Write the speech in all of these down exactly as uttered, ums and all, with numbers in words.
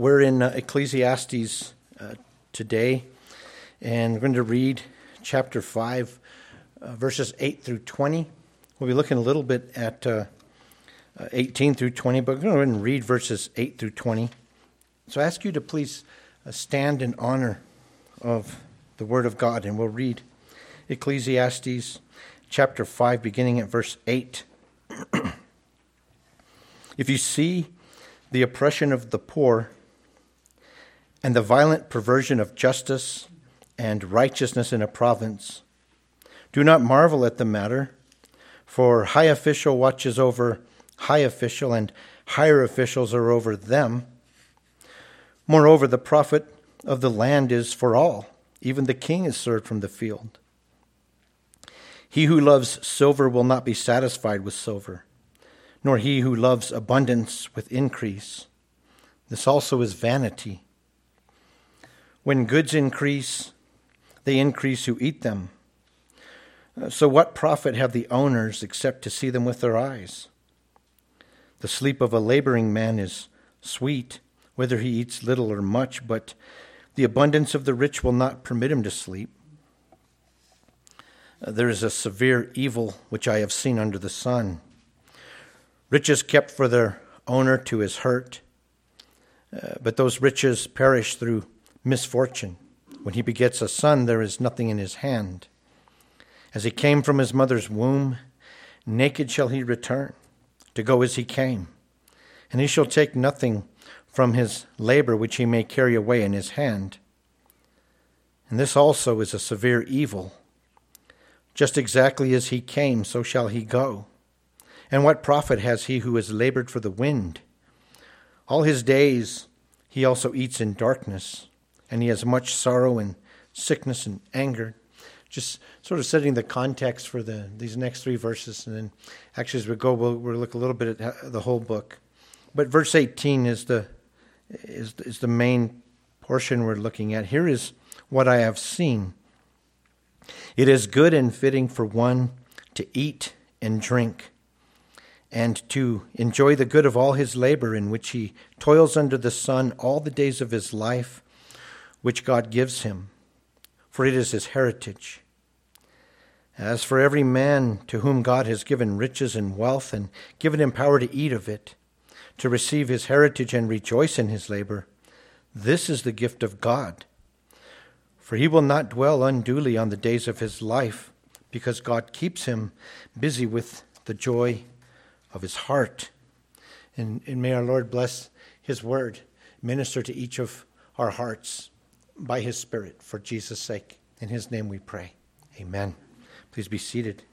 We're in uh, Ecclesiastes uh, today, and we're going to read chapter five, uh, verses eight through twenty. We'll be looking a little bit at uh, uh, eighteen through twenty, but we're going to go ahead and read verses eight through twenty. So I ask you to please uh, stand in honor of the Word of God, and we'll read Ecclesiastes chapter five, beginning at verse eight. If you see the oppression of the poor, and the violent perversion of justice and righteousness in a province, do not marvel at the matter, for high official watches over high official, and higher officials are over them. Moreover, the profit of the land is for all. Even the king is served from the field. He who loves silver will not be satisfied with silver, nor he who loves abundance with increase. This also is vanity. When goods increase, they increase who eat them. So what profit have the owners except to see them with their eyes? The sleep of a laboring man is sweet, whether he eats little or much, but the abundance of the rich will not permit him to sleep. There is a severe evil which I have seen under the sun. Riches kept for their owner to his hurt, uh, but those riches perish through misfortune. When he begets a son, there is nothing in his hand. As he came from his mother's womb, naked shall he return, to go as he came. And he shall take nothing from his labor which he may carry away in his hand. And this also is a severe evil. Just exactly as he came, so shall he go. And what profit has he who has labored for the wind? All his days he also eats in darkness, and he has much sorrow and sickness and anger. Just sort of setting the context for the these next three verses. And then actually as we go, we'll, we'll look a little bit at the whole book. But verse eighteen is the, is, is the main portion we're looking at. Here is what I have seen. It is good and fitting for one to eat and drink, and to enjoy the good of all his labor in which he toils under the sun all the days of his life, which God gives him, for it is his heritage. As for every man to whom God has given riches and wealth, and given him power to eat of it, to receive his heritage and rejoice in his labor, this is the gift of God. For he will not dwell unduly on the days of his life, because God keeps him busy with the joy of his heart. And, and may our Lord bless his word, minister to each of our hearts by his Spirit, for Jesus' sake. In his name we pray. Amen. Please be seated.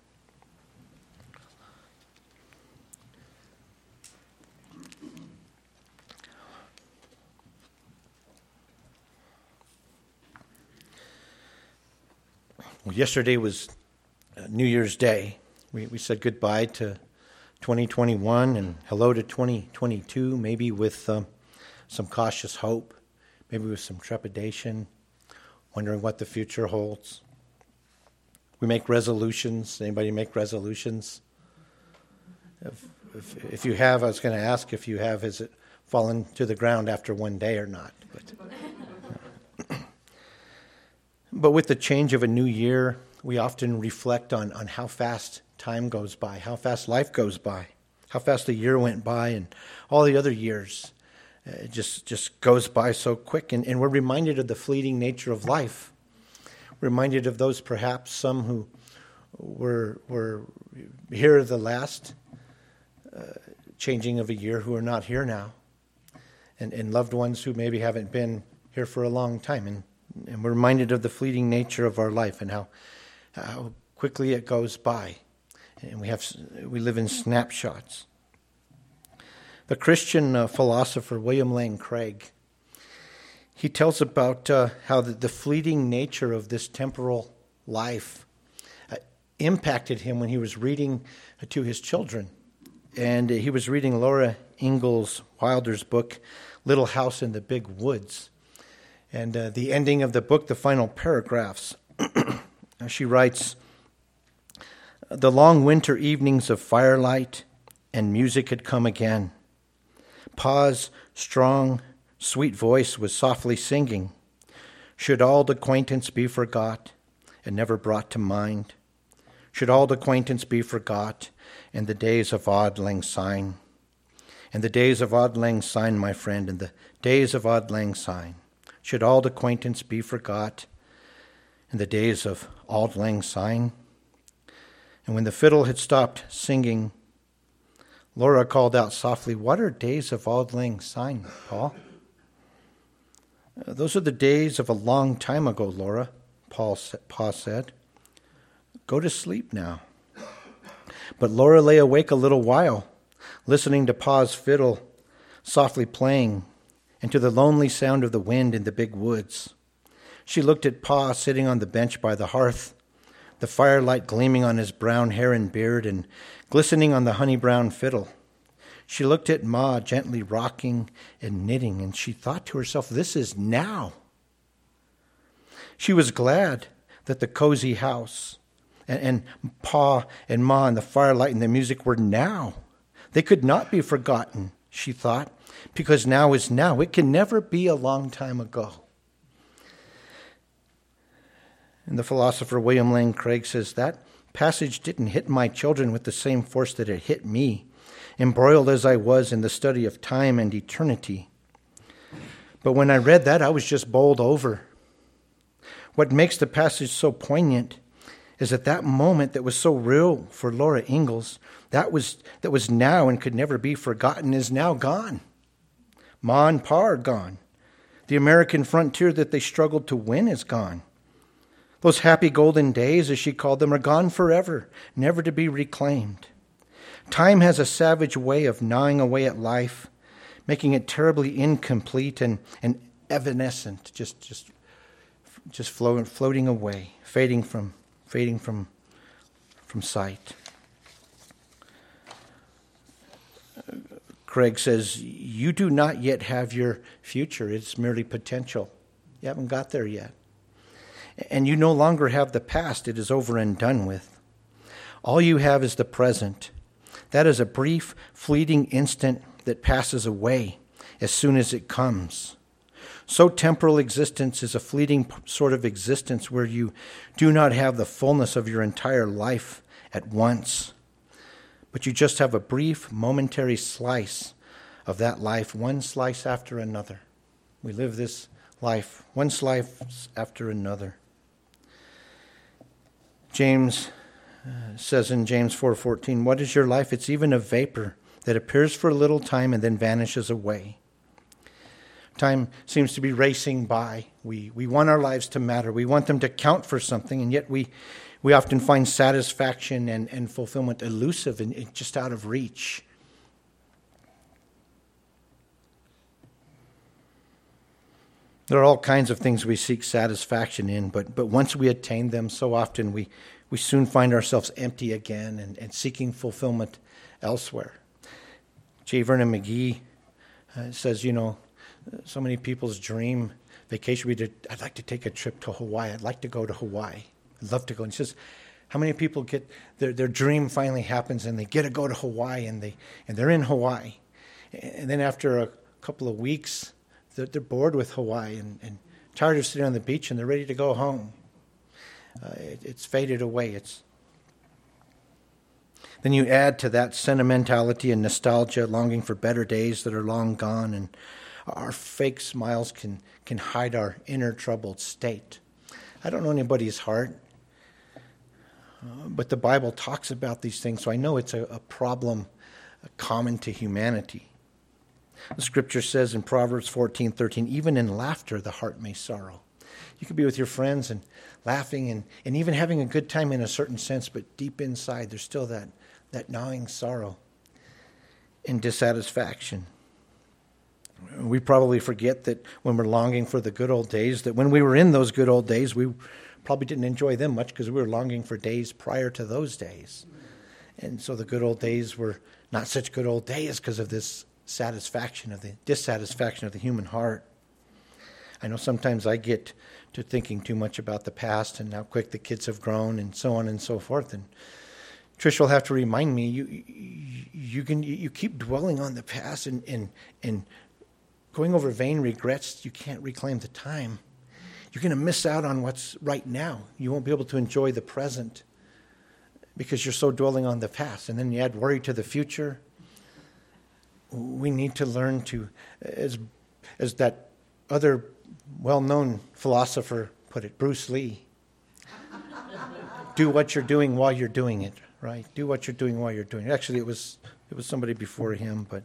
Well, yesterday was New Year's Day. We, we said goodbye to twenty twenty-one and hello to twenty twenty-two, maybe with um, some cautious hope, maybe with some trepidation, wondering what the future holds. We make resolutions. Anybody make resolutions? If, if, if you have, I was going to ask if you have, has it fallen to the ground after one day or not? But, but with the change of a new year, we often reflect on, on how fast time goes by, how fast life goes by, how fast the year went by, and all the other years. Uh, it just, just goes by so quick, and, and we're reminded of the fleeting nature of life. We're reminded of those, perhaps some who were were here the last uh, changing of a year who are not here now, and, and loved ones who maybe haven't been here for a long time. And, and we're reminded of the fleeting nature of our life and how how quickly it goes by. And we have we live in snapshots. The Christian uh, philosopher William Lane Craig, he tells about uh, how the, the fleeting nature of this temporal life uh, impacted him when he was reading uh, to his children. And uh, he was reading Laura Ingalls Wilder's book, Little House in the Big Woods. And uh, the ending of the book, the final paragraphs, she writes, "The long winter evenings of firelight and music had come again. Pa's strong, sweet voice was softly singing, should old acquaintance be forgot and never brought to mind? Should old acquaintance be forgot and the days of Auld Lang Syne? And the days of Auld Lang Syne, my friend, and the days of Auld Lang Syne. Should old acquaintance be forgot in the days of Auld Lang Syne? And when the fiddle had stopped singing, Laura called out softly, what are days of Auld Lang Syne, Paul? Those are the days of a long time ago, Laura, Paul, Pa said. Go to sleep now. But Laura lay awake a little while, listening to Pa's fiddle softly playing and to the lonely sound of the wind in the big woods. She looked at Pa sitting on the bench by the hearth, the firelight gleaming on his brown hair and beard and glistening on the honey-brown fiddle. She looked at Ma gently rocking and knitting, and she thought to herself, this is now. She was glad that the cozy house and, and Pa and Ma and the firelight and the music were now. They could not be forgotten, she thought, because now is now. It can never be a long time ago. And the philosopher William Lane Craig says, that passage didn't hit my children with the same force that it hit me, embroiled as I was in the study of time and eternity. But when I read that, I was just bowled over. What makes the passage so poignant is that that moment that was so real for Laura Ingalls, that was that was now and could never be forgotten, is now gone. Ma and Pa are gone. The American frontier that they struggled to win is gone. Those happy golden days, as she called them, are gone forever, never to be reclaimed. Time has a savage way of gnawing away at life, making it terribly incomplete and, and evanescent, just just just floating, floating away, fading from fading from from sight. Craig says, you do not yet have your future. It's merely potential. You haven't got there yet. And you no longer have the past. It is over and done with. All you have is the present. That is a brief, fleeting instant that passes away as soon as it comes. So temporal existence is a fleeting sort of existence where you do not have the fullness of your entire life at once, but you just have a brief, momentary slice of that life, one slice after another. We live this life, one slice after another. James uh, says in James four fourteen, what is your life? It's even a vapor that appears for a little time and then vanishes away. Time seems to be racing by. We we want our lives to matter. We want them to count for something, and yet we we often find satisfaction and, and fulfillment elusive and, and just out of reach. There are all kinds of things we seek satisfaction in, but but once we attain them, so often we, we soon find ourselves empty again and, and seeking fulfillment elsewhere. J. Vernon McGee uh, says, you know, so many people's dream vacation, we did, I'd like to take a trip to Hawaii. I'd like to go to Hawaii. I'd love to go. And he says, how many people get, their, their dream finally happens and they get to go to Hawaii and, they, and they're in Hawaii. And then after a couple of weeks, they're, they're bored with Hawaii and, and tired of sitting on the beach and they're ready to go home. Uh, it, it's faded away. It's Then you add to that sentimentality and nostalgia, longing for better days that are long gone, and our fake smiles can, can hide our inner troubled state. I don't know anybody's heart, uh, but the Bible talks about these things, so I know it's a, a problem common to humanity. The scripture says in Proverbs fourteen thirteen, even in laughter the heart may sorrow. You could be with your friends and laughing and, and even having a good time in a certain sense, but deep inside there's still that, that gnawing sorrow and dissatisfaction. We probably forget that when we're longing for the good old days, that when we were in those good old days, we probably didn't enjoy them much because we were longing for days prior to those days. And so the good old days were not such good old days because of this satisfaction of the dissatisfaction of the human heart. I know sometimes I get to thinking too much about the past and how quick the kids have grown and so on and so forth. And Trish will have to remind me, you you, you can you keep dwelling on the past and and and going over vain regrets, you can't reclaim the time. You're going to miss out on what's right now. You won't be able to enjoy the present because you're so dwelling on the past. And then you add worry to the future. We need to learn to, as, as that other well-known philosopher put it, Bruce Lee, do what you're doing while you're doing it, right? Do what you're doing while you're doing it. Actually, it was it was somebody before him, but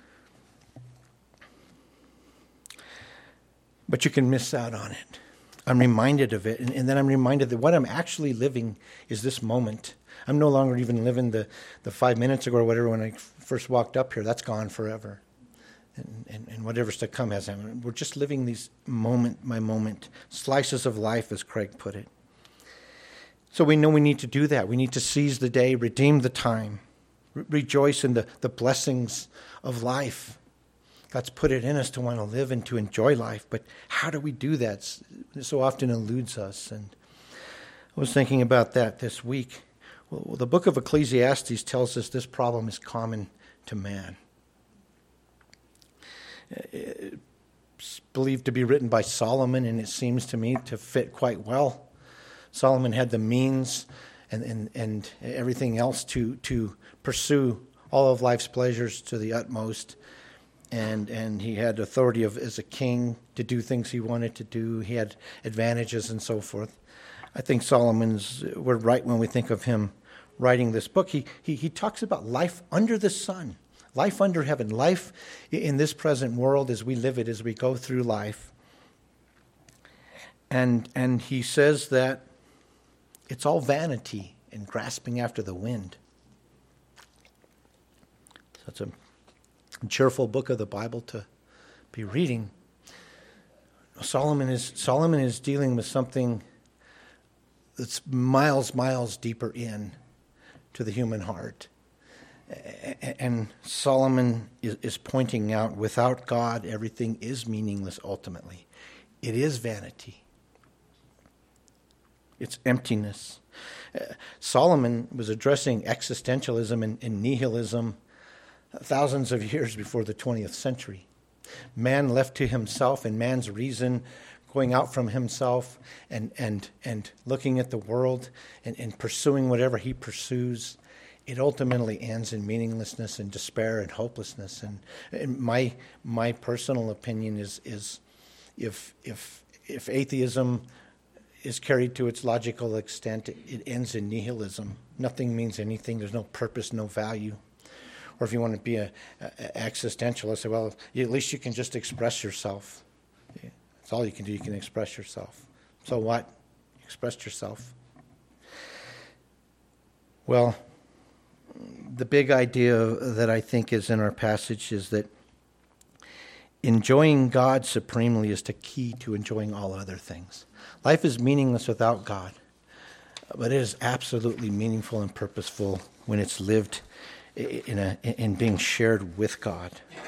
but you can miss out on it. I'm reminded of it, and, and then I'm reminded that what I'm actually living is this moment. I'm no longer even living the, the five minutes ago or whatever when I first walked up here. That's gone forever. And, and, and whatever's to come has happened. We're just living these moment by moment, slices of life, as Craig put it. So we know we need to do that. We need to seize the day, redeem the time, re- rejoice in the, the blessings of life. God's put it in us to want to live and to enjoy life. But how do we do that? It so often eludes us. And I was thinking about that this week. Well, the book of Ecclesiastes tells us this problem is common to man. It's believed to be written by Solomon, and it seems to me to fit quite well. Solomon had the means and, and, and everything else to, to pursue all of life's pleasures to the utmost. And and he had authority of as a king to do things he wanted to do. He had advantages and so forth. I think Solomon's, we're right when we think of him writing this book. He, he, he talks about life under the sun, life under heaven, life in this present world as we live it, as we go through life. And and he says that it's all vanity and grasping after the wind. So it's a cheerful book of the Bible to be reading. Solomon is Solomon is dealing with something that's miles, miles deeper in to the human heart. And Solomon is, is pointing out, without God, everything is meaningless ultimately. It is vanity. It's emptiness. Uh, Solomon was addressing existentialism and, and nihilism thousands of years before the twentieth century. Man left to himself and man's reason going out from himself and and, and looking at the world and, and pursuing whatever he pursues, it ultimately ends in meaninglessness and despair and hopelessness. And, and my my personal opinion is is if if if atheism is carried to its logical extent, it, it ends in nihilism. Nothing means anything. There's no purpose, no value. Or if you want to be a, a existentialist, say, well, you, at least you can just express yourself. Yeah, that's all you can do. You can express yourself. So what? You expressed yourself. Well, the big idea that I think is in our passage is that enjoying God supremely is the key to enjoying all other things. Life is meaningless without God, but it is absolutely meaningful and purposeful when it's lived in a in being shared with God.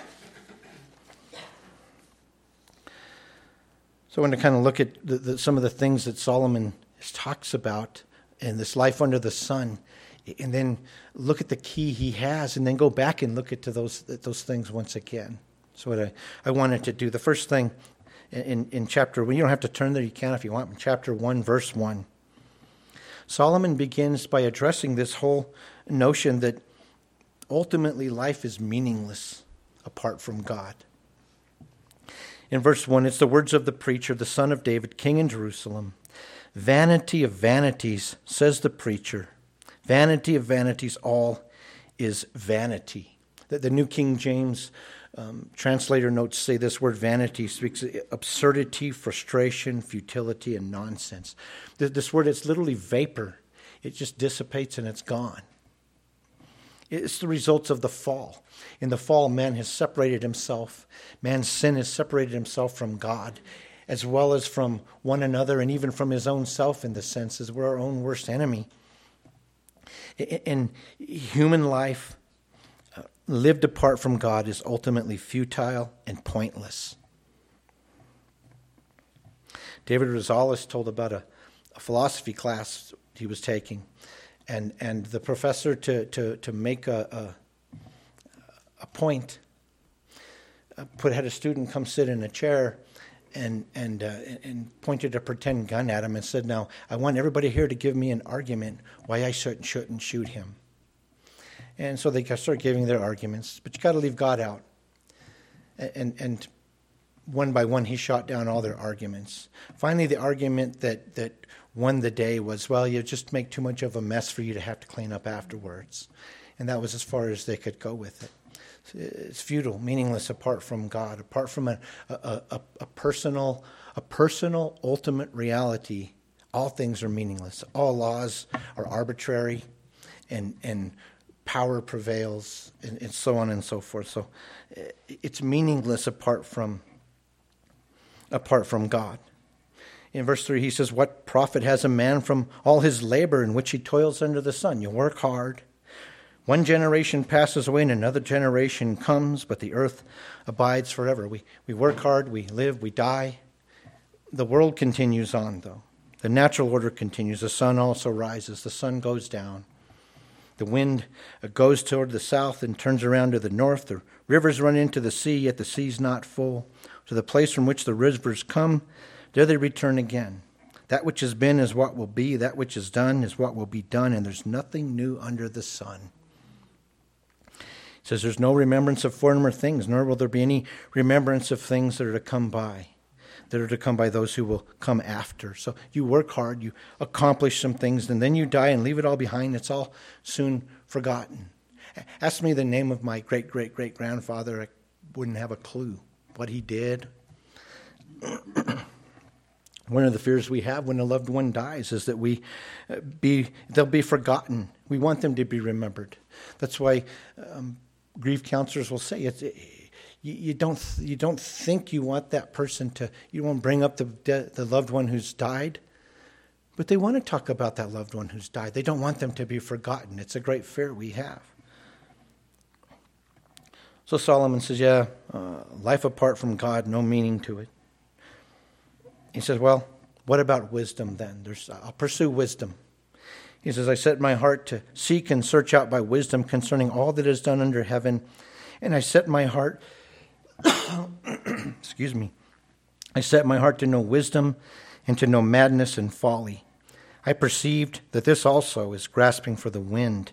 So I want to kind of look at the, the, some of the things that Solomon talks about in this life under the sun, and then look at the key he has, and then go back and look at to those at those things once again. So what I, I wanted to do. The first thing in, in chapter one, you don't have to turn there, you can if you want, in chapter one, verse one. Solomon begins by addressing this whole notion that ultimately life is meaningless apart from God. In verse one, it's the words of the preacher, the son of David, king in Jerusalem. Vanity of vanities, says the preacher. Vanity of vanities, all is vanity. The, the New King James um, translator notes say this word vanity speaks of absurdity, frustration, futility, and nonsense. This, this word, it's literally vapor. It just dissipates and it's gone. It's the results of the fall. In the fall, man has separated himself. Man's sin has separated himself from God, as well as from one another and even from his own self, in the sense as we're our own worst enemy. In human life, uh, lived apart from God is ultimately futile and pointless. David Rosales told about a, a philosophy class he was taking, and and the professor, to to to make a a, a point, uh, put had a student come sit in a chair and and uh, and pointed a pretend gun at him and said, "Now, I want everybody here to give me an argument why I shouldn't, shouldn't shoot him." And so they started giving their arguments, but you got to leave God out. And and one by one, he shot down all their arguments. Finally, the argument that, that won the day was, well, you just make too much of a mess for you to have to clean up afterwards. And that was as far as they could go with it. It's futile, meaningless apart from God, apart from a, a, a, a personal, a personal ultimate reality. All things are meaningless. All laws are arbitrary, and and power prevails, and, and so on and so forth. So it's meaningless apart from apart from God. In verse three, he says, "What profit has a man from all his labor in which he toils under the sun?" You work hard. One generation passes away and another generation comes, but the earth abides forever. We we work hard, we live, we die. The world continues on, though. The natural order continues. The sun also rises. The sun goes down. The wind goes toward the south and turns around to the north. The rivers run into the sea, yet the sea's not full. To the place from which the rivers come, there they return again. That which has been is what will be. That which is done is what will be done. And there's nothing new under the sun. It says there's no remembrance of former things, nor will there be any remembrance of things that are to come by, that are to come by those who will come after. So you work hard, you accomplish some things, and then you die and leave it all behind. It's all soon forgotten. Ask me the name of my great-great-great-grandfather. I wouldn't have a clue what he did. One of the fears we have when a loved one dies is that we be they'll be forgotten. We want them to be remembered. That's why um, grief counselors will say it's it, you, you don't you don't think you want that person to you won't bring up the the loved one who's died, but they want to talk about that loved one who's died. They don't want them to be forgotten. It's a great fear we have. So Solomon says, yeah, uh, life apart from God, no meaning to it. He says, well, what about wisdom then? There's, I'll pursue wisdom. He says, I set my heart to seek and search out by wisdom concerning all that is done under heaven. And I set my heart, excuse me, I set my heart to know wisdom and to know madness and folly. I perceived that this also is grasping for the wind.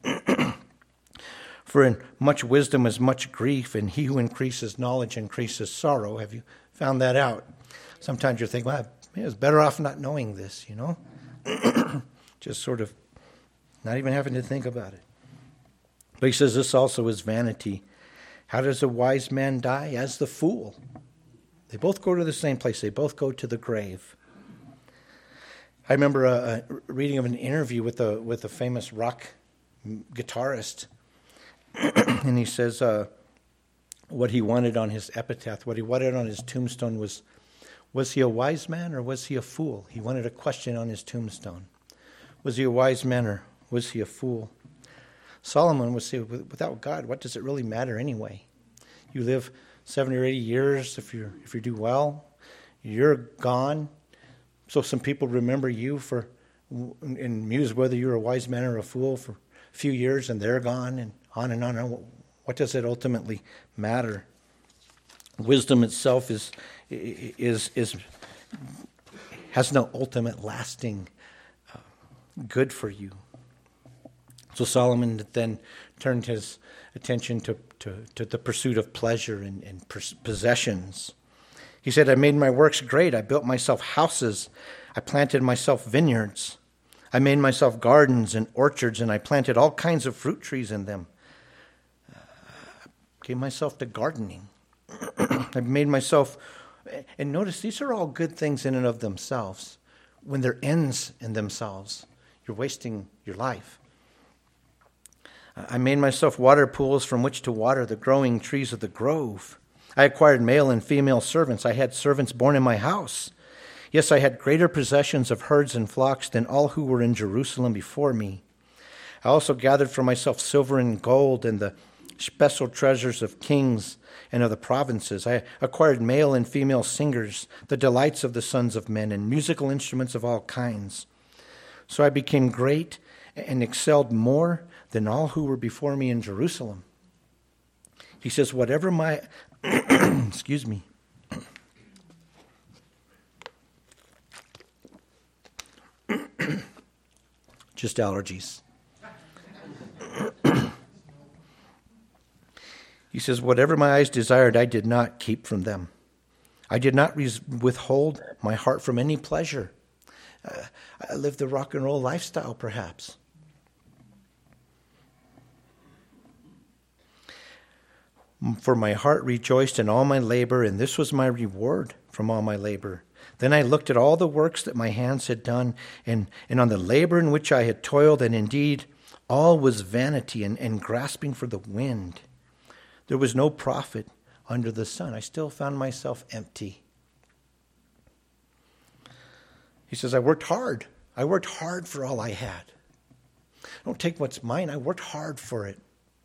For in much wisdom is much grief, and he who increases knowledge increases sorrow. Have you found that out? Sometimes you're thinking, well, it's better off not knowing this, you know? Just sort of not even having to think about it. But he says this also is vanity. How does a wise man die? As the fool. They both go to the same place. They both go to the grave. I remember a, a reading of an interview with a with a famous rock guitarist, and he says uh, what he wanted on his epitaph, what he wanted on his tombstone was, was he a wise man or was he a fool? He wanted a question on his tombstone. Was he a wise man or was he a fool? Solomon would say, without God, what does it really matter anyway? You live seventy or eighty years, if you if you do well, you're gone. So some people remember you for, and muse whether you're a wise man or a fool for a few years, and they're gone, and on and on. And on. What does it ultimately matter? Wisdom itself is is is has no ultimate lasting uh, good for you. So Solomon then turned his attention to, to, to the pursuit of pleasure and, and possessions. He said, I made my works great. I built myself houses. I planted myself vineyards. I made myself gardens and orchards, and I planted all kinds of fruit trees in them. Uh, I gave myself to gardening. I made myself, and notice these are all good things in and of themselves. When they're ends in themselves, you're wasting your life. I made myself water pools from which to water the growing trees of the grove. I acquired male and female servants. I had servants born in my house. Yes, I had greater possessions of herds and flocks than all who were in Jerusalem before me. I also gathered for myself silver and gold and the special treasures of kings and of the provinces. I acquired male and female singers, the delights of the sons of men, and musical instruments of all kinds. So I became great and excelled more than all who were before me in Jerusalem. He says, whatever my Excuse me. Just allergies. He says, whatever my eyes desired, I did not keep from them. I did not res- withhold my heart from any pleasure. Uh, I lived the rock and roll lifestyle, perhaps. For my heart rejoiced in all my labor, and this was my reward from all my labor. Then I looked at all the works that my hands had done, and, and on the labor in which I had toiled, and indeed all was vanity and, and grasping for the wind. There was no profit under the sun. I still found myself empty. He says, I worked hard. I worked hard for all I had. I don't take what's mine. I worked hard for it.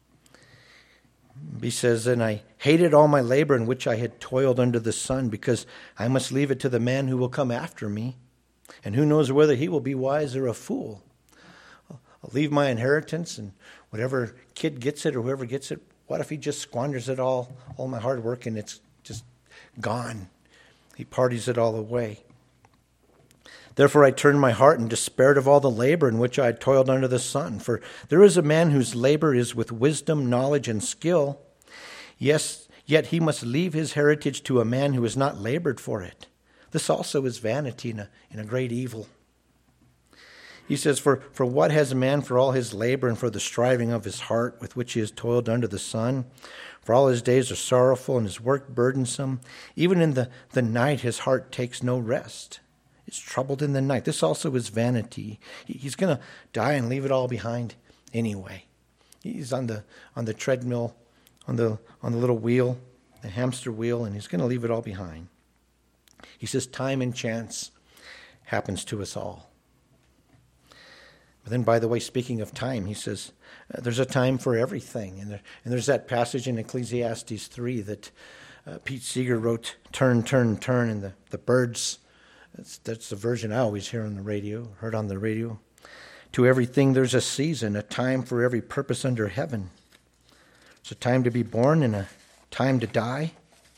He says, and I hated all my labor in which I had toiled under the sun, because I must leave it to the man who will come after me. And who knows whether he will be wise or a fool. I'll leave my inheritance, and whatever kid gets it or whoever gets it, what if he just squanders it all, all my hard work, and it's just gone? He parties it all away. Therefore I turned my heart and despaired of all the labor in which I had toiled under the sun. For there is a man whose labor is with wisdom, knowledge, and skill. Yes, yet he must leave his heritage to a man who has not labored for it. This also is vanity and a, and a great evil. He says, for, for what has man for all his labor and for the striving of his heart with which he has toiled under the sun? For all his days are sorrowful and his work burdensome. Even in the, the night his heart takes no rest. It's troubled in the night. This also is vanity. He's going to die and leave it all behind anyway. He's on the on the treadmill, on the on the little wheel, the hamster wheel, and he's going to leave it all behind. He says time and chance happens to us all. But then, by the way, speaking of time, he says uh, there's a time for everything. And, there, and there's that passage in Ecclesiastes three that uh, Pete Seeger wrote, turn, turn, turn, and the, the birds... That's, that's the version I always hear on the radio, heard on the radio. To everything there's a season, a time for every purpose under heaven. It's a time to be born and a time to die.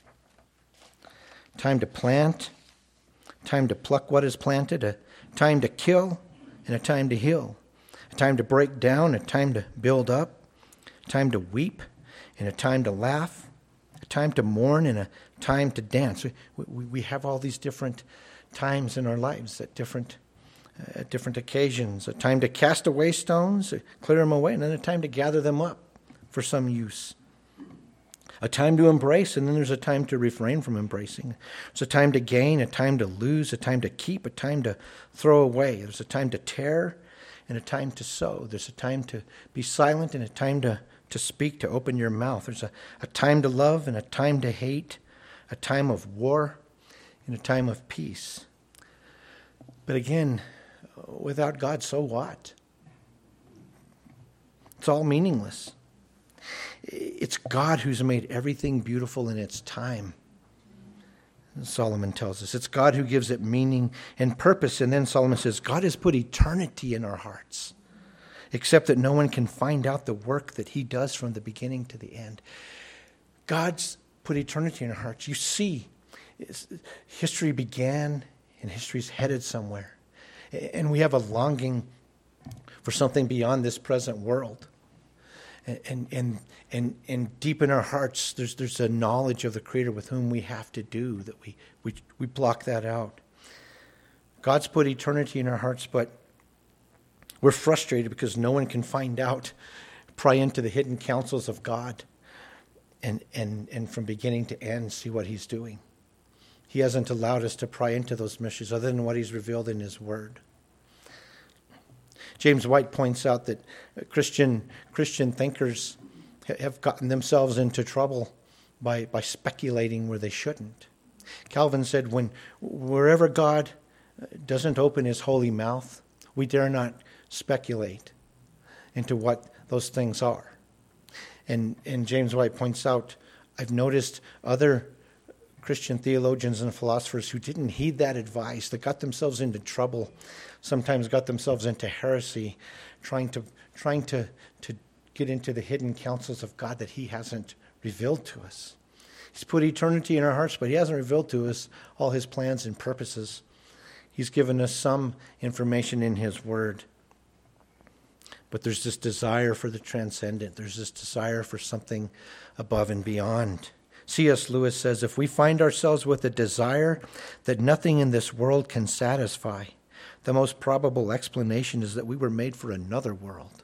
Time to plant, time to pluck what is planted, a time to kill and a time to heal. A time to break down, a time to build up. A time to weep and a time to laugh. A time to mourn and a time to dance. We, we, we have all these different times in our lives at different uh, at different occasions. A time to cast away stones, clear them away, and then a time to gather them up for some use. A time to embrace, and then there's a time to refrain from embracing. It's a time to gain, a time to lose, a time to keep, a time to throw away. There's a time to tear and a time to sow. There's a time to be silent and a time to, to speak, to open your mouth. There's a, a time to love and a time to hate, a time of war in a time of peace. But again, without God, so what? It's all meaningless. It's God who's made everything beautiful in its time. Solomon tells us it's God who gives it meaning and purpose. And then Solomon says, God has put eternity in our hearts, except that no one can find out the work that he does from the beginning to the end. God's put eternity in our hearts. You see, history began and history's headed somewhere. And we have a longing for something beyond this present world. And and and and deep in our hearts, there's there's a knowledge of the Creator with whom we have to do, that we, we, we block that out. God's put eternity in our hearts, but we're frustrated because no one can find out, pry into the hidden counsels of God, and and and from beginning to end see what he's doing. He hasn't allowed us to pry into those mysteries other than what he's revealed in his word. James White points out that Christian Christian thinkers have gotten themselves into trouble by, by speculating where they shouldn't. Calvin said, when wherever God doesn't open his holy mouth, we dare not speculate into what those things are. And, and James White points out, I've noticed other Christian theologians and philosophers who didn't heed that advice, that got themselves into trouble, sometimes got themselves into heresy, trying to trying to, to get into the hidden counsels of God that he hasn't revealed to us. He He's put eternity in our hearts, but he hasn't revealed to us all his plans and purposes. He's given us some information in his word. But there's this desire for the transcendent. There's this desire for something above and beyond. C S Lewis says, if we find ourselves with a desire that nothing in this world can satisfy, the most probable explanation is that we were made for another world.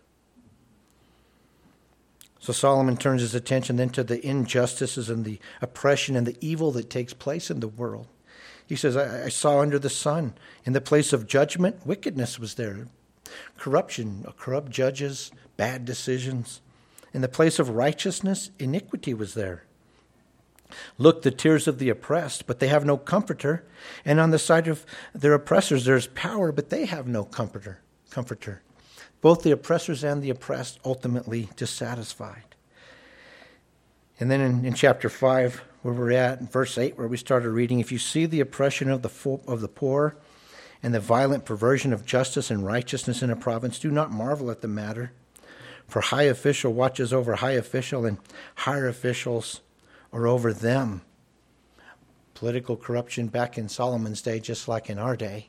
So Solomon turns his attention then to the injustices and the oppression and the evil that takes place in the world. He says, I, I saw under the sun, in the place of judgment, wickedness was there. Corruption, corrupt judges, bad decisions. In the place of righteousness, iniquity was there. Look, the tears of the oppressed, but they have no comforter. And on the side of their oppressors, there's power, but they have no comforter. Comforter. Both the oppressors and the oppressed ultimately dissatisfied. And then in, in chapter five, where we're at, in verse eight, where we started reading, if you see the oppression of the fo- of the poor and the violent perversion of justice and righteousness in a province, do not marvel at the matter. For high official watches over high official, and higher officials are over them. Political corruption back in Solomon's day, just like in our day.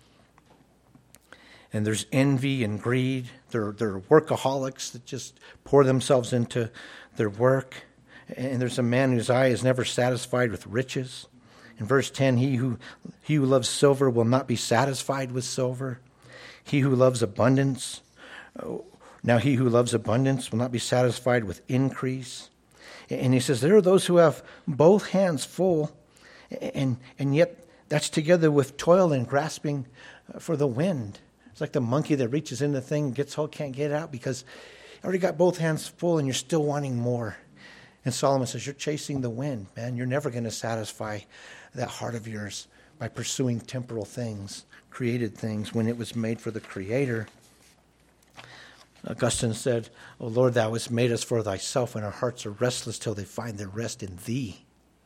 And there's envy and greed. There, there are workaholics that just pour themselves into their work. And there's a man whose eye is never satisfied with riches. In verse ten, he who, he who loves silver will not be satisfied with silver. He who loves abundance, now he who loves abundance will not be satisfied with increase. And he says, there are those who have both hands full, and, and yet that's together with toil and grasping for the wind. It's like the monkey that reaches in the thing and gets hold, can't get out because you already got both hands full and you're still wanting more. And Solomon says, you're chasing the wind, man. You're never going to satisfy that heart of yours by pursuing temporal things, created things, when it was made for the Creator. Augustine said, O Lord, thou hast made us for thyself, and our hearts are restless till they find their rest in thee.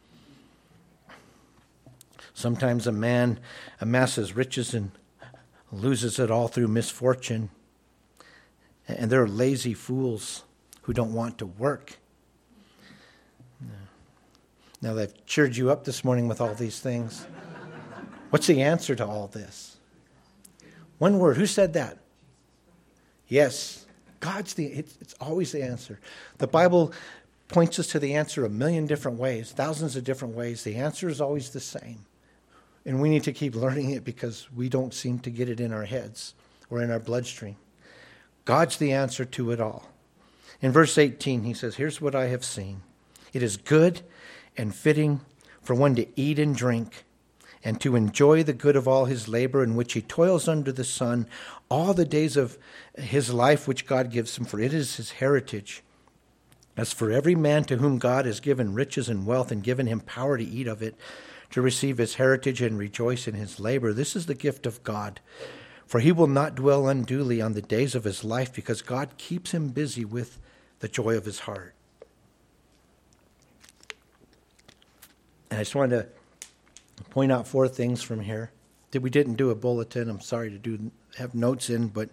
Sometimes a man amasses riches and loses it all through misfortune. And there are lazy fools who don't want to work. Now, they've cheered you up this morning with all these things. What's the answer to all this? One word. Who said that? Yes. God's the, it's, it's always the answer. The Bible points us to the answer a million different ways, thousands of different ways. The answer is always the same. And we need to keep learning it because we don't seem to get it in our heads or in our bloodstream. God's the answer to it all. In verse eighteen, he says, here's what I have seen. It is good and fitting for one to eat and drink and to enjoy the good of all his labor in which he toils under the sun all the days of his life which God gives him, for it is his heritage. As for every man to whom God has given riches and wealth and given him power to eat of it, to receive his heritage and rejoice in his labor, this is the gift of God. For he will not dwell unduly on the days of his life, because God keeps him busy with the joy of his heart. And I just wanted to point out four things from here. We didn't do a bulletin. I'm sorry to do have notes in, but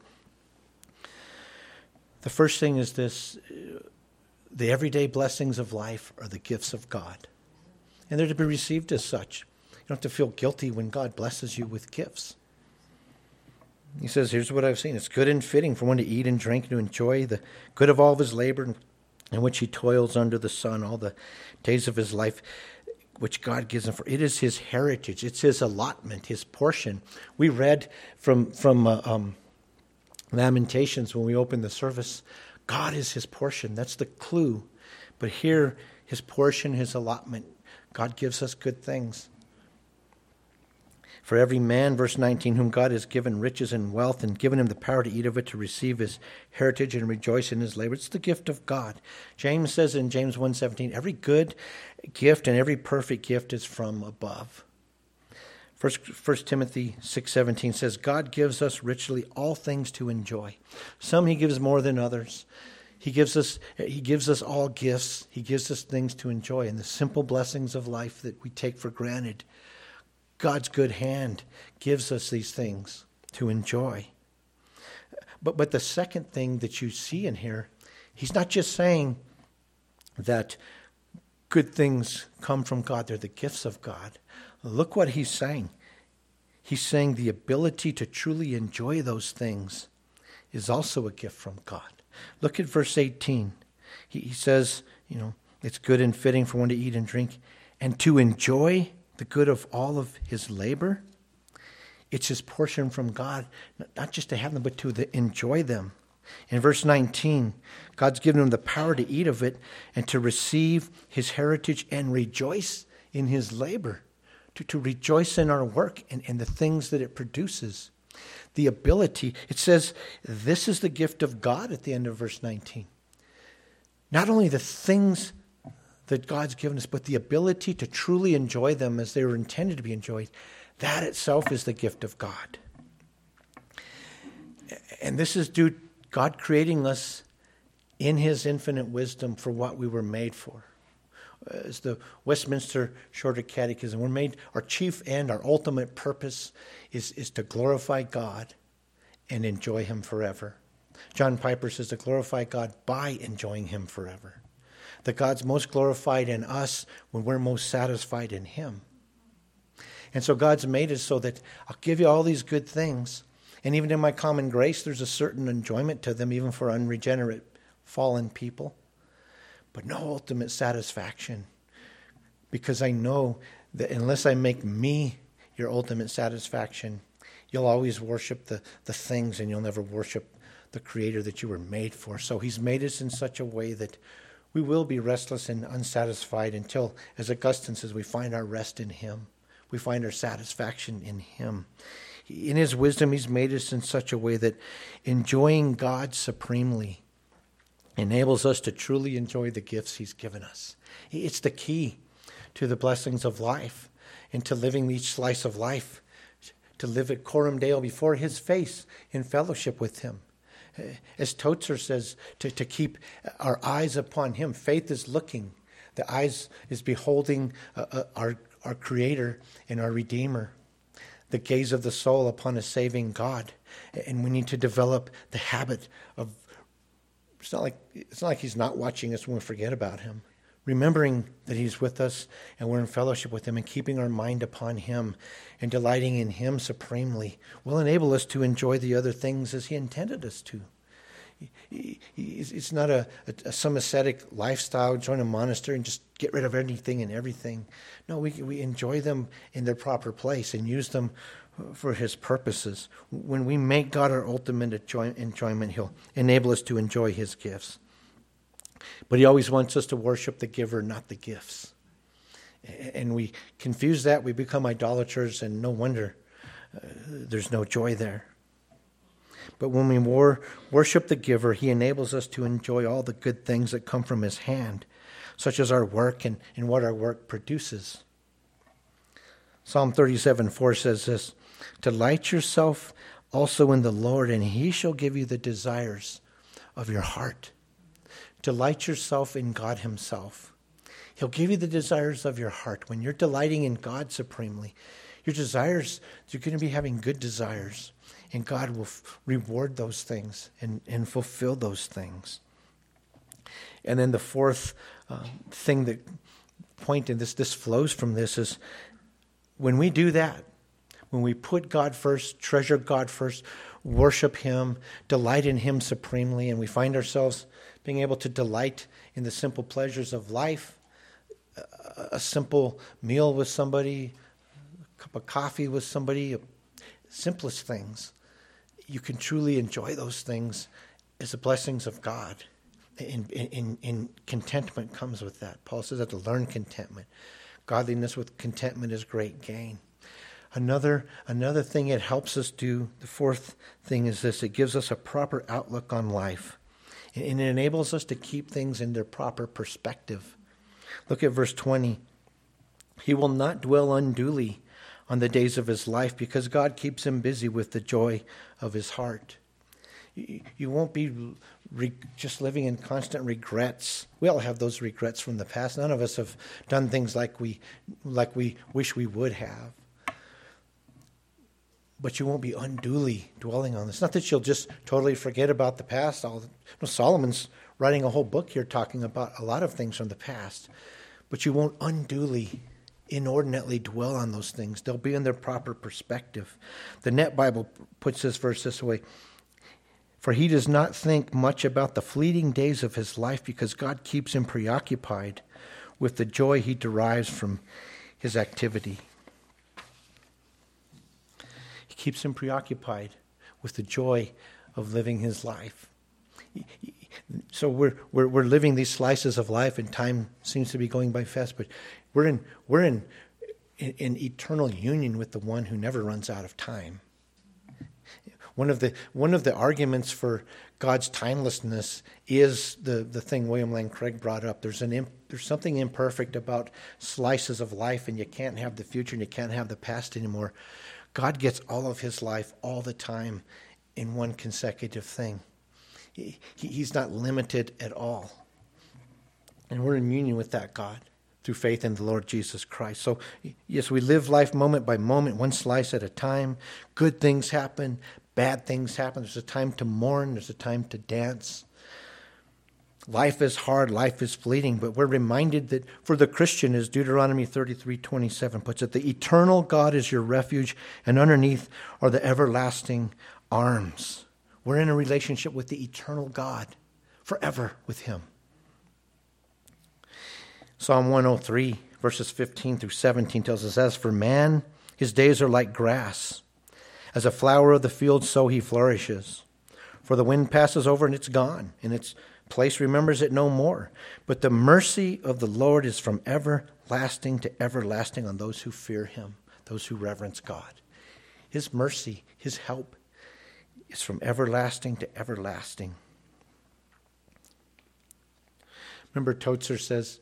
the first thing is this: the everyday blessings of life are the gifts of God, and they're to be received as such. You don't have to feel guilty when God blesses you with gifts. He says, here's what I've seen. It's good and fitting for one to eat and drink and to enjoy the good of all of his labor in which he toils under the sun all the days of his life, which God gives him. For it is his heritage. It's his allotment, his portion. We read from, from uh, um, Lamentations when we opened the service, God is his portion. That's the clue. But here, his portion, his allotment. God gives us good things. For every man, verse nineteen, whom God has given riches and wealth and given him the power to eat of it, to receive his heritage and rejoice in his labor. It's the gift of God. James says in James one seventeen, every good gift and every perfect gift is from above. First, First Timothy six seventeen says, God gives us richly all things to enjoy. Some he gives more than others. He gives us, he gives us all gifts. He gives us things to enjoy, and the simple blessings of life that we take for granted. God's good hand gives us these things to enjoy. But but the second thing that you see in here, he's not just saying that good things come from God. They're the gifts of God. Look what he's saying. He's saying the ability to truly enjoy those things is also a gift from God. Look at verse eighteen. He, he says, you know, it's good and fitting for one to eat and drink and to enjoy the good of all of his labor. It's his portion from God, not just to have them, but to the, enjoy them. In verse nineteen, God's given him the power to eat of it and to receive his heritage and rejoice in his labor, to, to rejoice in our work and, and the things that it produces. The ability, it says, this is the gift of God at the end of verse nineteen. Not only the things that God's given us, but the ability to truly enjoy them as they were intended to be enjoyed. That itself is the gift of God. And this is due to God creating us in his infinite wisdom for what we were made for. As the Westminster Shorter Catechism, we're made, our chief end, our ultimate purpose is, is to glorify God and enjoy him forever. John Piper says to glorify God by enjoying him forever. That God's most glorified in us when we're most satisfied in him. And so God's made us so that I'll give you all these good things. And even in my common grace, there's a certain enjoyment to them, even for unregenerate, fallen people. But no ultimate satisfaction. Because I know that unless I make me your ultimate satisfaction, you'll always worship the, the things and you'll never worship the Creator that you were made for. So he's made us in such a way that we will be restless and unsatisfied until, as Augustine says, we find our rest in him. We find our satisfaction in him. In his wisdom, he's made us in such a way that enjoying God supremely enables us to truly enjoy the gifts he's given us. It's the key to the blessings of life and to living each slice of life, to live at Coram Deo before his face in fellowship with him. As Tozer says, to, to keep our eyes upon him. Faith is looking. The eyes is beholding uh, uh, our, our Creator and our Redeemer. The gaze of the soul upon a saving God. And we need to develop the habit of, it's not like it's not like he's not watching us when we forget about him. Remembering that he's with us and we're in fellowship with him and keeping our mind upon him and delighting in him supremely will enable us to enjoy the other things as he intended us to. It's not a, a, some ascetic lifestyle, join a monastery and just get rid of anything and everything. No, we, we enjoy them in their proper place and use them for his purposes. When we make God our ultimate enjoy, enjoyment, he'll enable us to enjoy his gifts. But he always wants us to worship the giver, not the gifts. And we confuse that. We become idolaters, and no wonder uh, there's no joy there. But when we wor- worship the giver, he enables us to enjoy all the good things that come from his hand, such as our work and, and what our work produces. Psalm thirty-seven four says this, delight yourself also in the Lord, and he shall give you the desires of your heart. Delight yourself in God himself. He'll give you the desires of your heart. When you're delighting in God supremely, your desires, you're going to be having good desires. And God will f- reward those things and, and fulfill those things. And then the fourth uh, thing that point in this, this flows from this is when we do that, when we put God first, treasure God first, worship him, delight in him supremely, and we find ourselves being able to delight in the simple pleasures of life, a, a simple meal with somebody, a cup of coffee with somebody, simplest things. You can truly enjoy those things as the blessings of God. In, in, in contentment comes with that. Paul says that to learn contentment. Godliness with contentment is great gain. Another, another thing it helps us do, the fourth thing is this, it gives us a proper outlook on life. And it enables us to keep things in their proper perspective. Look at verse twenty. He will not dwell unduly on the days of his life because God keeps him busy with the joy of his heart. You won't be re- just living in constant regrets. We all have those regrets from the past. None of us have done things like we like we wish we would have. But you won't be unduly dwelling on this. Not that you'll just totally forget about the past. All, you know, Solomon's writing a whole book here talking about a lot of things from the past. but you won't unduly, inordinately dwell on those things. They'll be in their proper perspective. The Net Bible puts this verse this way: for he does not think much about the fleeting days of his life, because God keeps him preoccupied with the joy he derives from his activity. He keeps him preoccupied with the joy of living his life. So we're we're we're living these slices of life, and time seems to be going by fast. But we're in we're in in, in eternal union with the one who never runs out of time. One of the one of the arguments for God's timelessness is the, the thing William Lane Craig brought up. There's an imp, there's something imperfect about slices of life, and you can't have the future and you can't have the past anymore. God gets all of his life all the time in one consecutive thing. He, he's not limited at all. And we're in union with that God through faith in the Lord Jesus Christ. So, yes, we live life moment by moment, one slice at a time. Good things happen, bad things happen. There's a time to mourn, there's a time to dance. Life is hard, life is fleeting, but we're reminded that for the Christian, as Deuteronomy thirty-three twenty-seven puts it, the eternal God is your refuge, and underneath are the everlasting arms. We're in a relationship with the eternal God, forever with him. Psalm one oh three, verses fifteen through seventeen tells us, as for man, his days are like grass. As a flower of the field, so he flourishes. For the wind passes over and it's gone, and its place remembers it no more. But the mercy of the Lord is from everlasting to everlasting on those who fear him, those who reverence God. His mercy, his help is from everlasting to everlasting. Remember, Tozer says,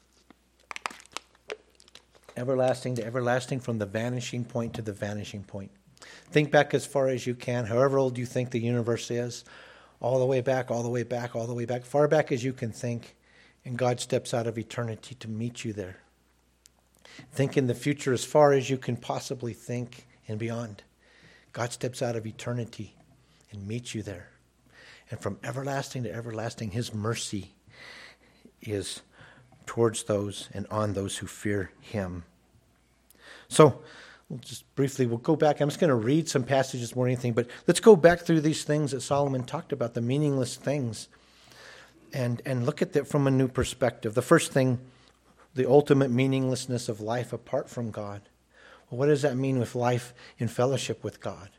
everlasting to everlasting, from the vanishing point to the vanishing point. Think back as far as you can, however old you think the universe is, all the way back, all the way back, all the way back, far back as you can think, and God steps out of eternity to meet you there. Think in the future as far as you can possibly think and beyond. God steps out of eternity and meets you there. And from everlasting to everlasting, his mercy is towards those and on those who fear him. So, we'll just briefly, we'll go back. I'm just going to read some passages more than anything, but let's go back through these things that Solomon talked about, the meaningless things, and, and look at that from a new perspective. The first thing, the ultimate meaninglessness of life apart from God. Well, what does that mean with life in fellowship with God?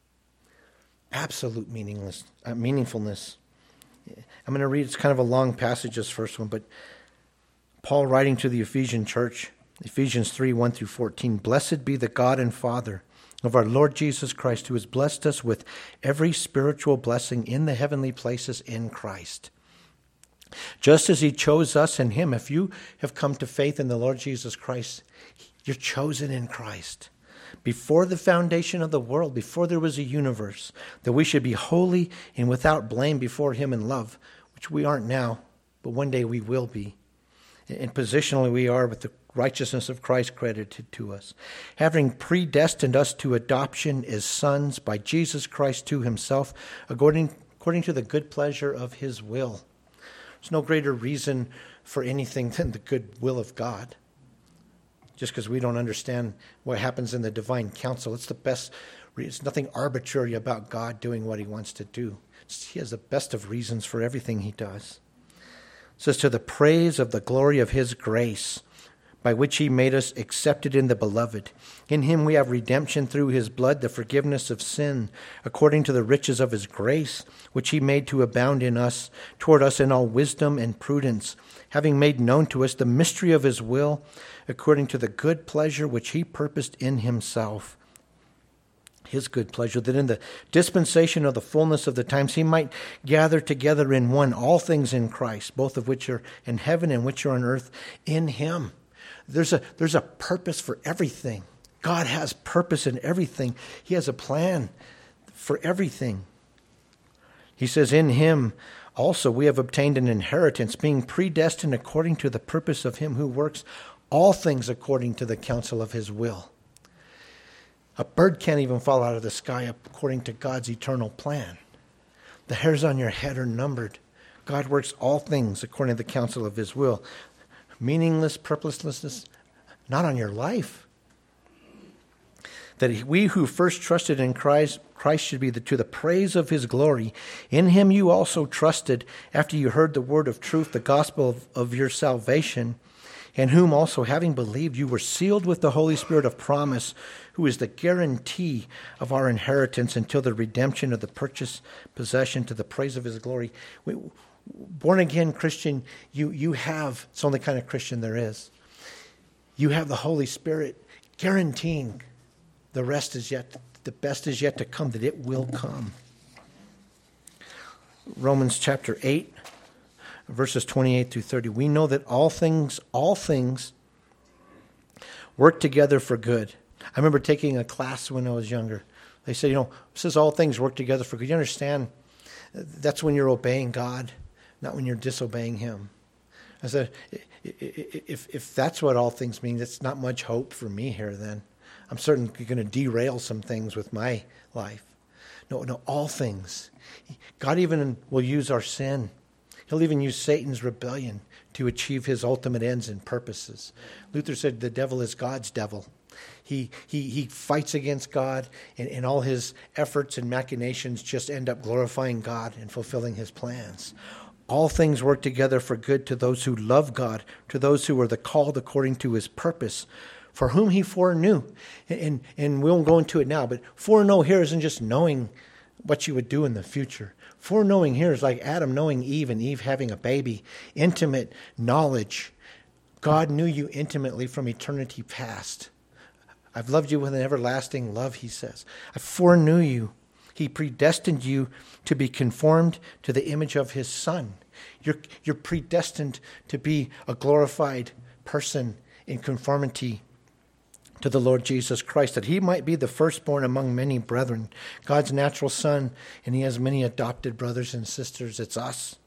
Absolute meaningless, uh, meaningfulness. I'm going to read, it's kind of a long passage, this first one, but Paul writing to the Ephesian church, Ephesians three, one through fourteen, blessed be the God and Father of our Lord Jesus Christ, who has blessed us with every spiritual blessing in the heavenly places in Christ. Just as he chose us in him. If you have come to faith in the Lord Jesus Christ, you're chosen in Christ. Before the foundation of the world, before there was a universe, that we should be holy and without blame before him in love, which we aren't now, but one day we will be. And positionally we are with the righteousness of Christ credited to us, having predestined us to adoption as sons by Jesus Christ to himself, according, according to the good pleasure of his will. There's no greater reason for anything than the good will of God. Just because we don't understand what happens in the divine counsel, it's the best. It's nothing arbitrary about God doing what he wants to do. He has the best of reasons for everything he does. It says, to the praise of the glory of his grace, by which he made us accepted in the beloved. In him we have redemption through his blood, the forgiveness of sin, according to the riches of his grace, which he made to abound in us, toward us in all wisdom and prudence, having made known to us the mystery of his will, according to the good pleasure which he purposed in himself. His good pleasure, that in the dispensation of the fullness of the times he might gather together in one all things in Christ, both of which are in heaven and which are on earth, in him. There's a, there's a purpose for everything. God has purpose in everything. He has a plan for everything. He says, in him also we have obtained an inheritance, being predestined according to the purpose of him who works all things according to the counsel of his will. A bird can't even fall out of the sky according to God's eternal plan. The hairs on your head are numbered. God works all things according to the counsel of his will. meaningless, purposelessness, not on your life. That we who first trusted in Christ, Christ should be the, to the praise of his glory. In him you also trusted after you heard the word of truth, the gospel of, of your salvation, in whom also, having believed, you were sealed with the Holy Spirit of promise, who is the guarantee of our inheritance until the redemption of the purchased possession to the praise of his glory. We, born again Christian, you, you have, it's the only kind of Christian there is. You have the Holy Spirit guaranteeing the rest is yet, the best is yet to come, that it will come. Romans chapter eight, verses twenty-eight through thirty. We know that all things, all things work together for good. I remember taking a class when I was younger. They said, you know, it says all things work together for good. You understand? That's when you're obeying God, not when you're disobeying him. I said, if if that's what all things mean, that's not much hope for me here then. I'm certainly going to derail some things with my life. No, no, all things. God even will use our sin. He'll even use Satan's rebellion to achieve his ultimate ends and purposes. Luther said the devil is God's devil. He he he fights against God, and, and all his efforts and machinations just end up glorifying God and fulfilling his plans. All things work together for good to those who love God, to those who are the called according to his purpose, for whom he foreknew. And, and, and we won't go into it now, but foreknow here isn't just knowing what you would do in the future. Foreknowing here is like Adam knowing Eve and Eve having a baby. Intimate knowledge. God knew you intimately from eternity past. I've loved you with an everlasting love, he says. I foreknew you. He predestined you to be conformed to the image of his Son. You're, you're predestined to be a glorified person in conformity to the Lord Jesus Christ, that he might be the firstborn among many brethren, God's natural son, and he has many adopted brothers and sisters. It's us.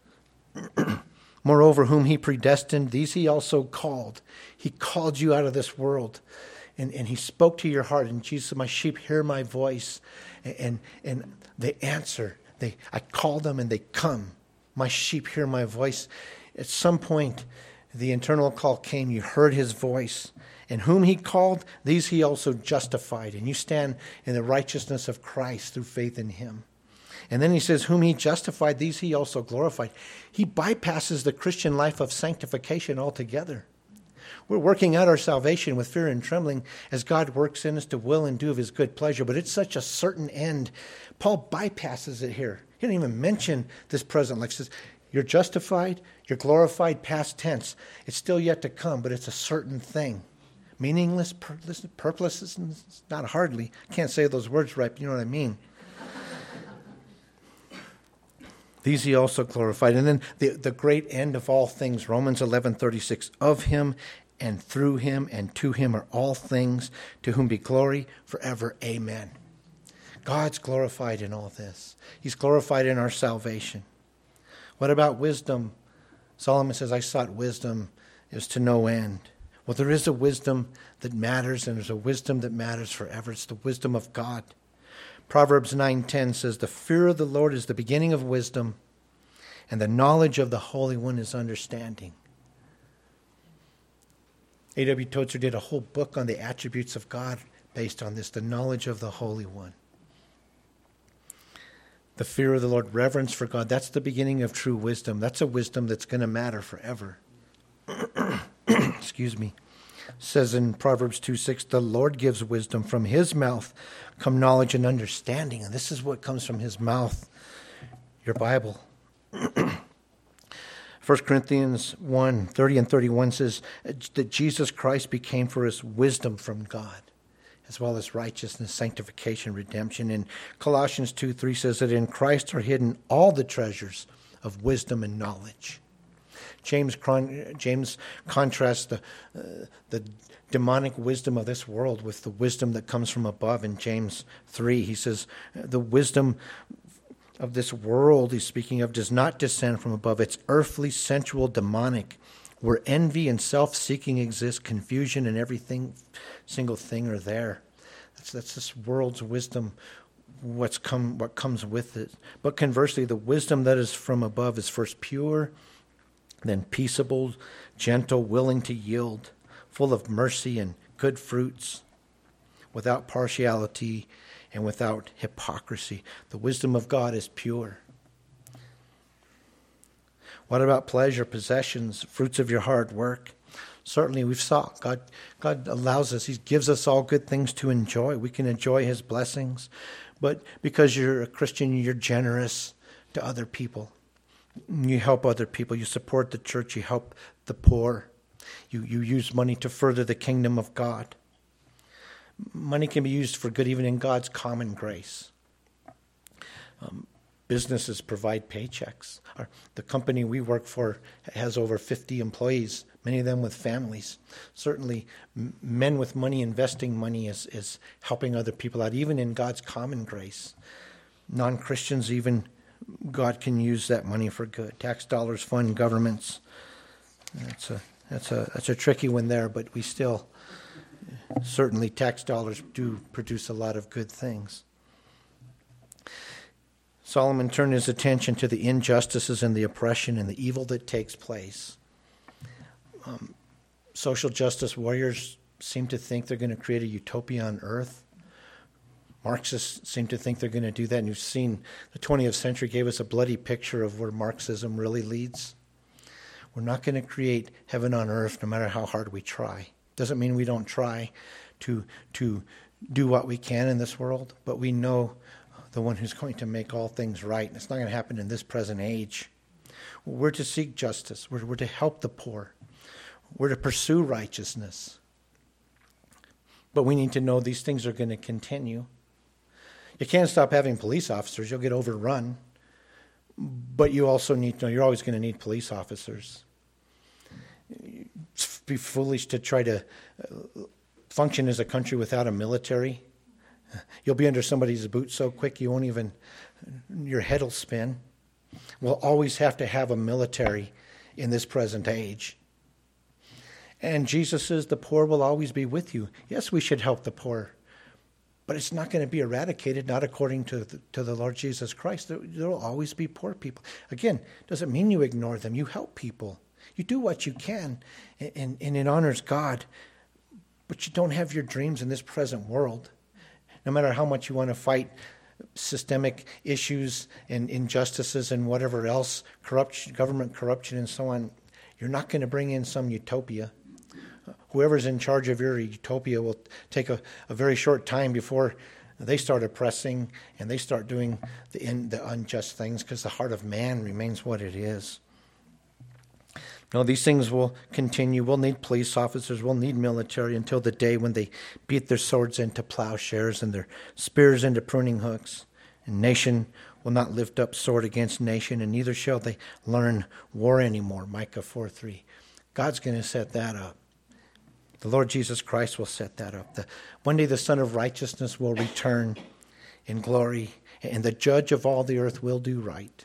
Moreover, whom he predestined, these he also called. He called you out of this world, and, and he spoke to your heart. And Jesus said, my sheep hear my voice, and, and, and they answer. They, I call them, and they come. My sheep hear my voice. At some point, the internal call came. You heard his voice. And whom he called, these he also justified. And you stand in the righteousness of Christ through faith in him. And then he says, whom he justified, these he also glorified. He bypasses the Christian life of sanctification altogether. We're working out our salvation with fear and trembling as God works in us to will and do of his good pleasure. But it's such a certain end. Paul bypasses it here. He didn't even mention this present. Like he says, you're justified, you're glorified, past tense. It's still yet to come, but it's a certain thing. Meaningless, purposeless, not hardly. Can't say those words right, but you know what I mean. These he also glorified. And then the, the great end of all things, Romans eleven thirty-six, of him and through him and to him are all things, to whom be glory forever. Amen. God's glorified in all this. He's glorified in our salvation. What about wisdom? Solomon says, I sought wisdom is to no end. Well, there is a wisdom that matters, and there's a wisdom that matters forever. It's the wisdom of God. Proverbs nine ten says, the fear of the Lord is the beginning of wisdom, and the knowledge of the Holy One is understanding. A W Tozer did a whole book on the attributes of God based on this, the knowledge of the Holy One. The fear of the Lord, reverence for God, that's the beginning of true wisdom. That's a wisdom that's going to matter forever. Excuse me. Says in Proverbs two six, the Lord gives wisdom. From his mouth come knowledge and understanding. And this is what comes from his mouth, your Bible. First Corinthians one thirty and thirty-one says that Jesus Christ became for us wisdom from God, as well as righteousness, sanctification, redemption. And Colossians two three says that in Christ are hidden all the treasures of wisdom and knowledge. James James contrasts the uh, the demonic wisdom of this world with the wisdom that comes from above. In James three, he says the wisdom of this world he's speaking of does not descend from above. It's earthly, sensual, demonic, where envy and self-seeking exist, confusion and everything, single thing are there. That's that's this world's wisdom. What's come, what comes with it. But conversely, the wisdom that is from above is first pure, then peaceable, gentle, willing to yield, full of mercy and good fruits, without partiality and without hypocrisy. The wisdom of God is pure. What about pleasure, possessions, fruits of your hard work? Certainly we've saw God, God allows us, He gives us all good things to enjoy. We can enjoy His blessings. But because you're a Christian, you're generous to other people. You help other people. You support the church. You help the poor. You, you use money to further the kingdom of God. Money can be used for good even in God's common grace. Um, businesses provide paychecks. Our, the company we work for has over fifty employees, many of them with families. Certainly, m- men with money investing money is, is helping other people out, even in God's common grace. Non-Christians, even God can use that money for good. Tax dollars fund governments. That's a that's a that's a tricky one there, but we still certainly tax dollars do produce a lot of good things. Solomon turned his attention to the injustices and the oppression and the evil that takes place. Um, social justice warriors seem to think they're going to create a utopia on earth. Marxists seem to think they're going to do that. And you've seen the twentieth century gave us a bloody picture of where Marxism really leads. We're not going to create heaven on earth no matter how hard we try. Doesn't mean we don't try to, to do what we can in this world, but we know the one who's going to make all things right. And it's not going to happen in this present age. We're to seek justice. We're, we're to help the poor. We're to pursue righteousness. But we need to know these things are going to continue. You can't stop having police officers. You'll get overrun. But you also need to know you're always going to need police officers. It's be foolish to try to function as a country without a military. You'll be under somebody's boot so quick you won't even, your head will spin. We'll always have to have a military in this present age. And Jesus says the poor will always be with you. Yes, we should help the poor. But it's not going to be eradicated, not according to the, to the Lord Jesus Christ. There, there will always be poor people. Again, doesn't mean you ignore them. You help people. You do what you can, and, and, and it honors God. But you don't have your dreams in this present world. No matter how much you want to fight systemic issues and injustices and whatever else, corruption, government corruption and so on, you're not going to bring in some utopia. Whoever's in charge of your utopia will take a, a very short time before they start oppressing and they start doing the, in, the unjust things, because the heart of man remains what it is. No, these things will continue. We'll need police officers. We'll need military until the day when they beat their swords into plowshares and their spears into pruning hooks. And nation will not lift up sword against nation, and neither shall they learn war anymore. Micah four three. God's going to set that up. The Lord Jesus Christ will set that up. The, one day the Son of Righteousness will return in glory, and the Judge of all the earth will do right.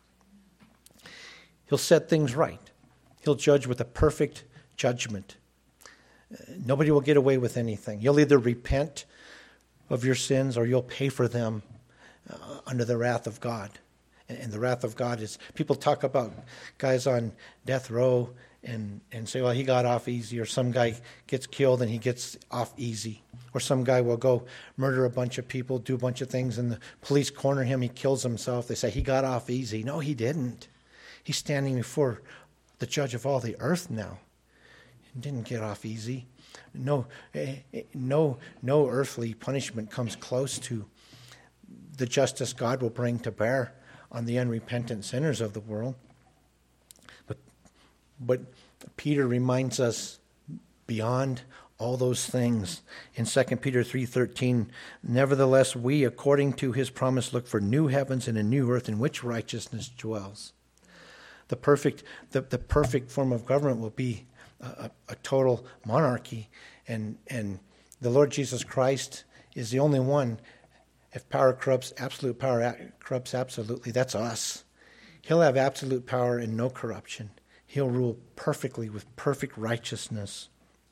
He'll set things right. He'll judge with a perfect judgment. Uh, nobody will get away with anything. You'll either repent of your sins or you'll pay for them uh, under the wrath of God. And, and the wrath of God is, people talk about guys on death row and, and say, well, he got off easy, or some guy gets killed and he gets off easy. Or some guy will go murder a bunch of people, do a bunch of things, and the police corner him, he kills himself. They say, he got off easy. No, he didn't. He's standing before the Judge of all the earth now. He didn't get off easy. No, no, no earthly punishment comes close to the justice God will bring to bear on the unrepentant sinners of the world. But, but Peter reminds us beyond all those things in Second Peter three thirteen, nevertheless we, according to his promise, look for new heavens and a new earth in which righteousness dwells. The perfect, the, the perfect form of government will be a, a total monarchy, and and the Lord Jesus Christ is the only one. If power corrupts, absolute power corrupts absolutely. That's us. He'll have absolute power and no corruption. He'll rule perfectly with perfect righteousness.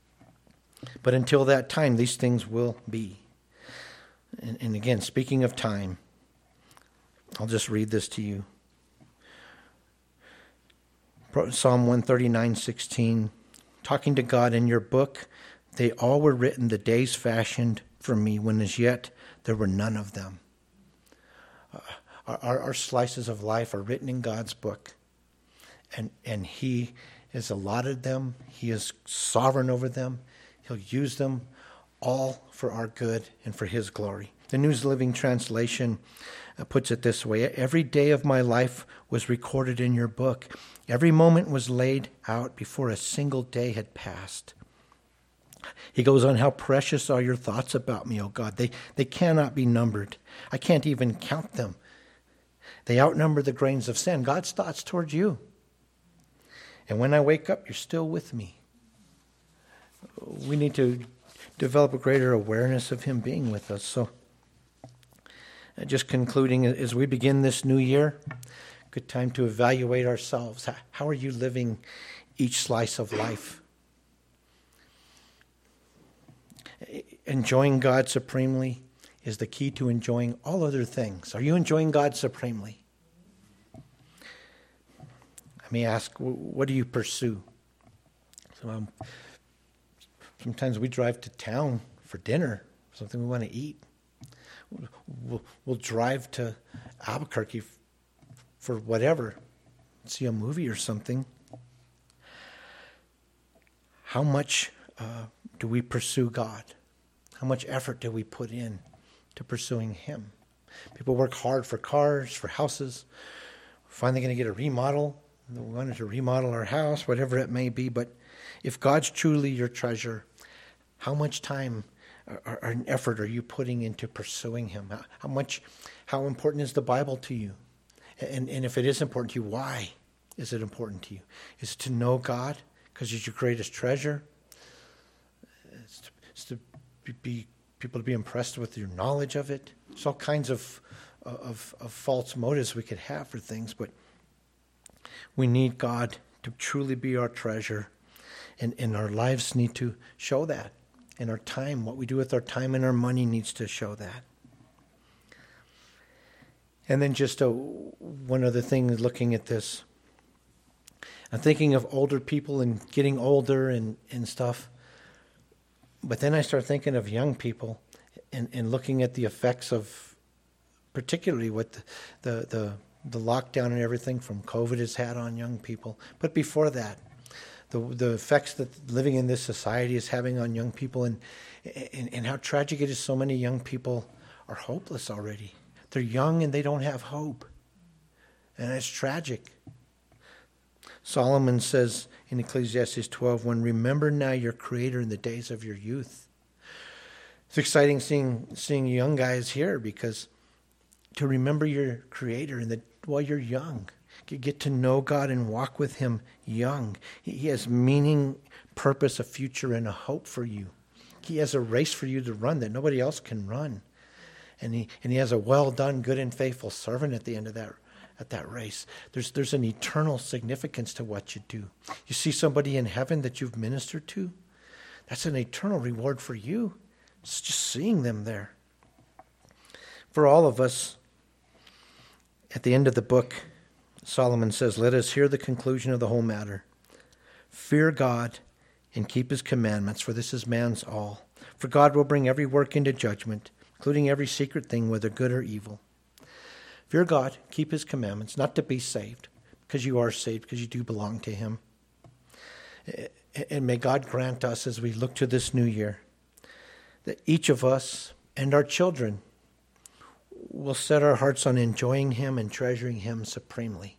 But until that time, these things will be. And, and again, speaking of time, I'll just read this to you. Psalm one thirty-nine sixteen, talking to God, in your book, they all were written, the days fashioned for me, when as yet there were none of them. Uh, our, our slices of life are written in God's book, and, and he has allotted them. He is sovereign over them. He'll use them all for our good and for his glory. The New Living Translation puts it this way: every day of my life was recorded in your book. Every moment was laid out before a single day had passed. He goes on, how precious are your thoughts about me, O God. They, they cannot be numbered. I can't even count them. They outnumber the grains of sand. God's thoughts towards you. And when I wake up, you're still with me. We need to develop a greater awareness of him being with us. So, just concluding, as we begin this new year, good time to evaluate ourselves. How are you living each slice of life? Enjoying God supremely is the key to enjoying all other things. Are you enjoying God supremely? I may ask, what do you pursue? So, um, sometimes we drive to town for dinner, something we want to eat. We'll, we'll drive to Albuquerque for whatever, see a movie or something. How much uh, do we pursue God? How much effort do we put in to pursuing him? People work hard for cars, for houses. We're finally going to get a remodel. We wanted to remodel our house, whatever it may be. But if God's truly your treasure, how much time or, or an effort are you putting into pursuing him? How, how much, how important is the Bible to you? And, and if it is important to you, why is it important to you? Is it to know God because he's your greatest treasure? It's to, it's to be, be people to be impressed with your knowledge of it. There's all kinds of, of, of false motives we could have for things, but we need God to truly be our treasure, and, and our lives need to show that. And our time, what we do with our time and our money needs to show that. And then just a, one other thing, looking at this. I'm thinking of older people and getting older and, and stuff. But then I start thinking of young people and, and looking at the effects of particularly what the, the, the, the lockdown and everything from COVID has had on young people. But before that, the the effects that living in this society is having on young people, and, and, and how tragic it is so many young people are hopeless already. They're young and they don't have hope. And it's tragic. Solomon says in Ecclesiastes twelve one, remember now your Creator in the days of your youth. It's exciting seeing seeing young guys here, because to remember your Creator in the while you're young. You get to know God and walk with him young. He has meaning, purpose, a future, and a hope for you. He has a race for you to run that nobody else can run. And he and he has a well done, good and faithful servant at the end of that at that race. There's there's an eternal significance to what you do. You see somebody in heaven that you've ministered to, that's an eternal reward for you. It's just seeing them there. For all of us, at the end of the book, Solomon says, let us hear the conclusion of the whole matter. Fear God and keep his commandments, for this is man's all. For God will bring every work into judgment, including every secret thing, whether good or evil. Fear God, keep his commandments, not to be saved, because you are saved, because you do belong to him. And may God grant us, as we look to this new year, that each of us and our children will set our hearts on enjoying him and treasuring him supremely,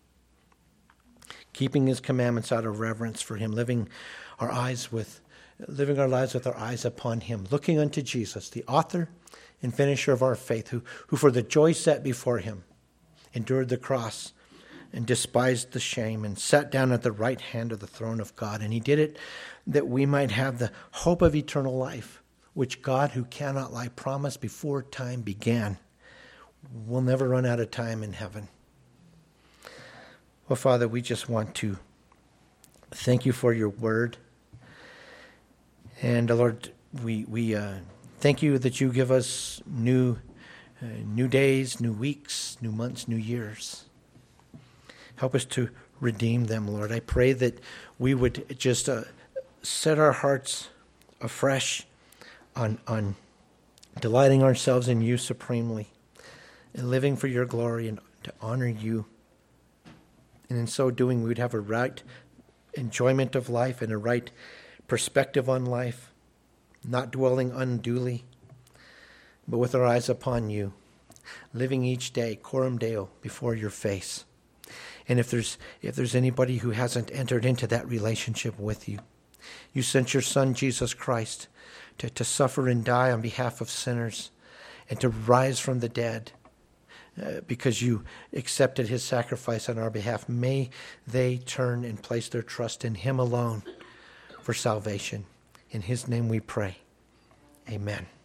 keeping his commandments out of reverence for him, living our eyes with, living our lives with our eyes upon him, looking unto Jesus, the author and finisher of our faith, who, who for the joy set before him endured the cross and despised the shame and sat down at the right hand of the throne of God. And he did it that we might have the hope of eternal life, which God, who cannot lie, promised before time began. We'll never run out of time in heaven. Well, Father, we just want to thank you for your word. And, uh, Lord, we we uh, thank you that you give us new, uh, new days, new weeks, new months, new years. Help us to redeem them, Lord. I pray that we would just uh, set our hearts afresh on, on delighting ourselves in you supremely and living for your glory and to honor you. And in so doing, we would have a right enjoyment of life and a right perspective on life, not dwelling unduly, but with our eyes upon you, living each day, coram Deo, before your face. And if there's if there's anybody who hasn't entered into that relationship with you, you sent your Son, Jesus Christ, to, to suffer and die on behalf of sinners and to rise from the dead uh, because you accepted his sacrifice on our behalf. May they turn and place their trust in him alone for salvation. In his name we pray. Amen.